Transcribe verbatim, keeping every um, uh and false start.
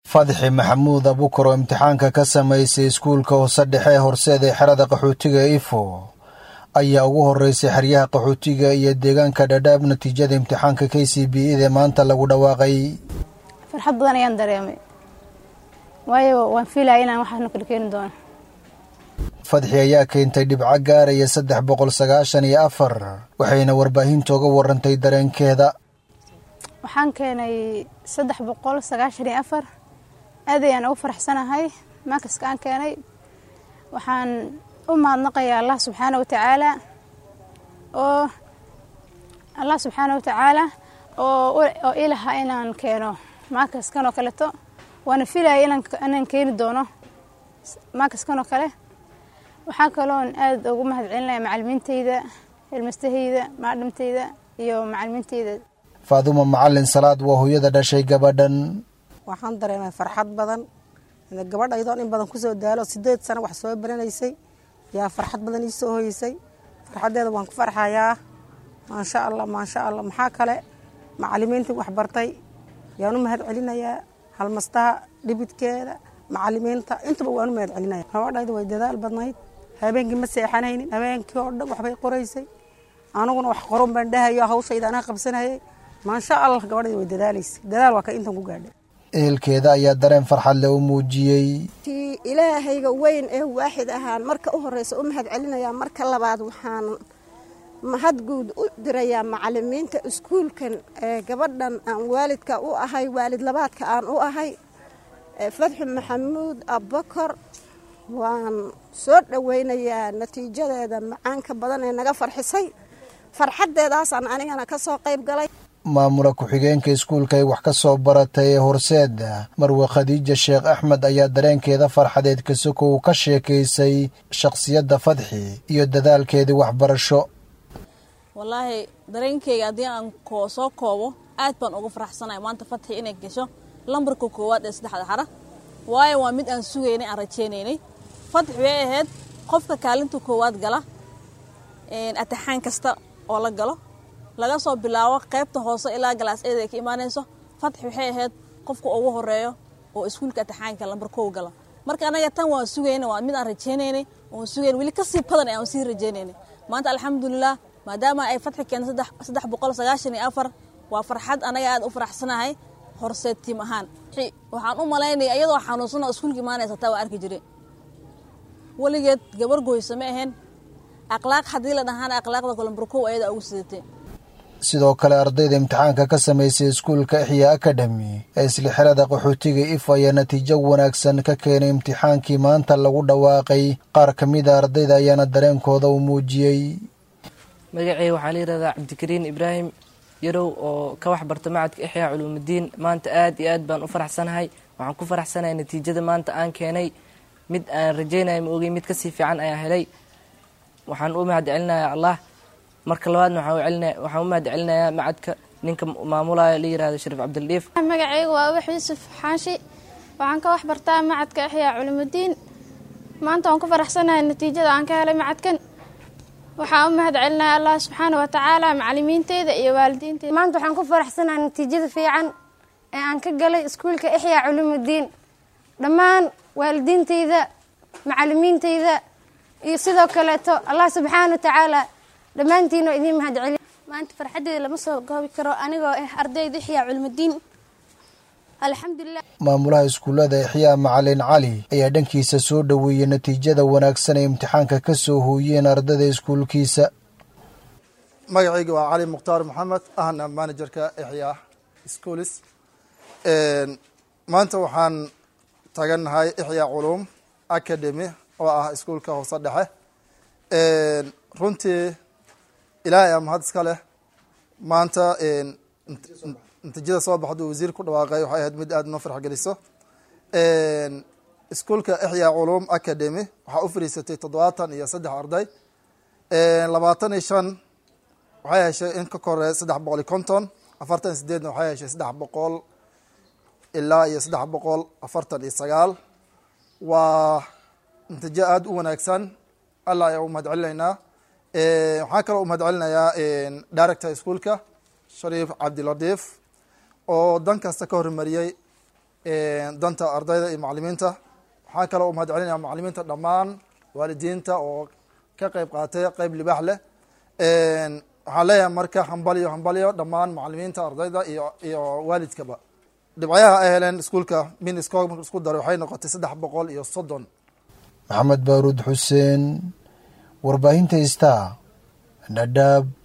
Fadxi Maxamuud Abuukar oo imtixaanka ka samaysay iskuulka hoose dhexe Horseed ee xerada qaxootiga Ifo ayaa ugu horeysay xeryaha qaxootiga iyo deegaanka Dadaab natiijada imtixaanka K C B E ee maanta lagu dhawaaqay. Farxad badan ayaan dareemay. Waayo waan fiilayaa inaan waxaan kala keenin doono. Fadxi ayaa keentay dhibco gaaraya saddex boqol sagaashan iyo afar waxayna warbaahinta uga warantay dareenkeeda. Waxaan keenay saddex boqol sagaashan iyo afar aad ayaan ugu faraxsanahay markaas aan keenay. Waxaan u mahadnaqayaa Allah subhanahu wa ta'ala oo Allah subhanahu wa ta'ala oo oo ilaha inaan keeno markaas kan oo kale to waan fiilayaa inaan inaan keeni doono markaas kan oo kale. waxaan kaloon aad ugu mahadcelinayaa macallimiintayda ilmastahayda maadamtayda iyo macallimiintayda. Faaduma Macallin Salaad waa hooyada dhashay gabadhan. waxaan dareemay farxad badan in gabadha aydoon in badan ku soo daalo sideed sano wax soo baranaysay yaa farxad badan ii soo hoysay. farxadeeda waan ku farxayaa ma sha Allah ma sha Allah. maxaa kale macallimiinta wax bartay yaan u mahadcelinayaa halmastaha dhibidkeeda macallimiinta intaba waan u mahadcelinayaa. gabadhayda way dadaal badnayd habeenkii ma seexanaynin habeenkii oo dhan waxbay qoraysay anaguna wax qoran baan dhahayo hawshayda anaa qabsanayay ma sha Allah. gabadhayda way dadaalaysay dadaal waa ka intan ku gaadhay. ehelkeeda ayaa dareen farxad leh u muujiyay. tii ilaahayga weyn ee waaxid ahaan marka u horeysa u mahadcelinayaa marka labaad waxaan mahad guud u dirayaa macallimiinta iskuulkan ee gabadhan aan waalidka u ahay waalid labaadka aan u ahay Fadxi Maxamuud Abuukar. waan soo dhaweynayaa natiijadeeda macaanka badan ee naga farxisay farxadeedaas aan anigana ka soo qayb galay. maamula ku-xigeenka iskuulka ay wax ka soo baratay ee Horseed Marwe Khadiija Sheekh Axmed ayaa dareenkeeda farxadeed ka sokow ka sheekaysay shakhsiyadda Fadxi iyo dadaalkeedii waxbarasho. wallaahi dareenkeyga haddii aan koo soo koobo aad baan ugu faraxsanahay maanta Fadxi inay gasho lambarka koowaad ee saddexda xara waayo waa mid aan sugaynay aan rajaynaynay. Fadxi way ahayd qofka kaalinta koowaad gala een imtixaan kasta oo la galo laga soo bilaabo qaybta hoose ilaa galaas eed ay ka imaanayso. Fadxi waxay ahayd qofka ugu horeeyo oo iskuulka imtixaanka lambar koow gala. marka anaga tan waa sugaynay waa mid aan rajaynaynay oo sugayn wali ka sii badan aan sii rajaynaynay. maanta alxamdulillah maadaama ay Fadxi keenay saddex boqol sagaashan iyo afar waa farxad anaga aad u faraxsanahay. Horseed tiim ahaan waxaan u maleynay iyadoo xanuunsan oo iskuulka imaanaysa taa waa arki jiray waligeed gabar gooyso ma ahayn akhlaaq hadii la dhahaan akhlaaqda kolamburko ayada ugu sidatay. sidoo kale ardayda imtixaanka ka samaysay iskuulka Ihya Academy ee isla xerada qaxootiga Ifo ayaa natiijo wanaagsan ka keenay imtixaankii maanta lagu dhawaaqay. qaar ka mid ah ardayda ayaana dareenkooda u muujiyay. magacayga waxaa la yiraahdaa Cabdikariin Ibraahim yarow oo ka wax barta macadka Ihya Culuumudiin. maanta aad iyo aad baan u faraxsanahay. waxaan ku faraxsanahay natiijada maanta aan keenay mid aan rajaynayo ma ogay mid ka sii fiican ayaan helay. waxaan u mahadcelinayaa Allah. marka labaadna waxaan u celinayaa waxaan u mahadcelinayaa macadka ninka maamulaya la yiraahdo Shariif Cabdildiif. magacayga waa Ubax Yuusuf Xaashi waxaan ka wax bartaa macadka Ihya Culuumudiin. maanta waan ku faraxsanahay natiijada aan ka helay macadkan. waxaan u mahadcelinayaa Allah subhanahu wa ta'ala macallimiintayda iyo waalidiintayda. maanta waxaan ku faraxsanahay natiijada fiican ee aan ka galay iskuulka Ihya Culuumudiin. dhammaan waalidiintayda macallimiintayda iyo sidoo kale to Allah subhanahu wa ta'ala dhamaantiin idin mahadcelin. maanta farxadeeda lama soo goobi karo anigoo ah ardayda Ihya Culuumudiin. alxamdulillah. maamulaha iskuulada Ihya Macallin Cali ayaa dhankiisa soo dhaweeyay natiijada wanaagsan ee imtixaanka ka soo hooyeen ardayda iskuulkiisa. magacayga waa Cali Mukhtaar Maxamed ahna managerka Ihya Schools. een maanta waxaan taganahay Ihya Culuum Academy oo ah iskuulka hoose dhexe. een runtii ilaahay ama had iska leh maanta een natiijada soo baxday wasiir ku dhawaaqay waxay ahayd mid aad noo farx geliso. een iskuulka Ihya Culuum Academy waxa u fariisatay toddobaatan iyo saddex arday. een labaatan iyo shan waxay heshay in ka kore saddex boqol iyo konton. afartan iyo sideed waxay heshay saddex boqol ilaa iyo saddex boqol afartan iyo sagaal. waa natiijo aad u wanaagsan. Allah ayaa u mahadcelinaynaa. ee waxaan kaloo u mahadcelinayaa director iskuulka Shariif Cabdildiif oo dan kasta ka hormariyay danta ardayda iyo macalimiinta. waxaan kaloo u mahad celinaya macalimiinta dhammaan, waalidiinta oo ka qeyb qaatay qeyb libaax leh. waxaan leeyahay marka hambalyo hambalyo dhammaan macalimiinta, ardayda iyo iyo waalidkaba. dhibcayaha ay heleen iskuulka minisco marka isku daray waxay noqotay saddex boqol iyo soddon. maxamed baaruud xuseen, warbaahinta Star, Dhadhaab.